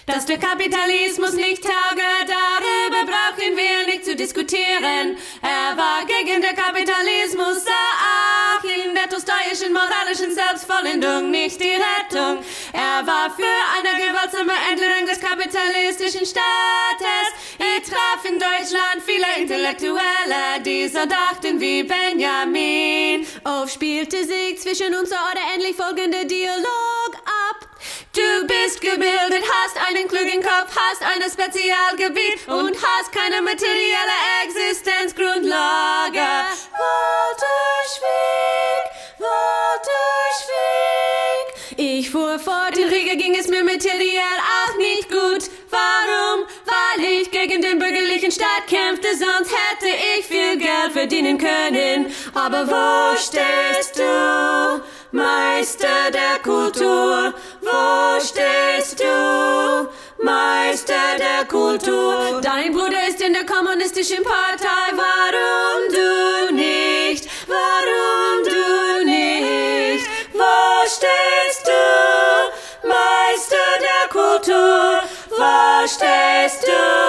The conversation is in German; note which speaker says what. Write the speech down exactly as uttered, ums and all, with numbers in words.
Speaker 1: Dass der Kapitalismus nicht tauge, darüber brauchen wir nicht zu diskutieren. Er war gegen den Kapitalismus, sah auch in der tolstoischen moralischen Selbstvollendung nicht die Rettung. Er war für eine gewaltsame Änderung des kapitalistischen Staates. Er traf in Deutschland viele Intellektuelle, die so dachten wie Benjamin. Oft spielte sich zwischen uns so oder ähnlich folgender Dialog ab. Du bist gebildet, hast einen klugen Kopf, hast ein Spezialgebiet und hast keine materielle Existenzgrundlage. Walter Schwieg, Walter Schwieg. Ich fuhr fort, in Riga ging es mir materiell auch nicht gut. Warum? Weil ich gegen den bürgerlichen Staat kämpfte, sonst hätte ich viel Geld verdienen können. Aber wo stehst du, Meister der Kultur? Wo stehst du, Meister der Kultur? Dein Bruder ist in der kommunistischen Partei, warum du nicht? Warum du nicht? Wo stehst du, Meister der Kultur? Wo stehst du?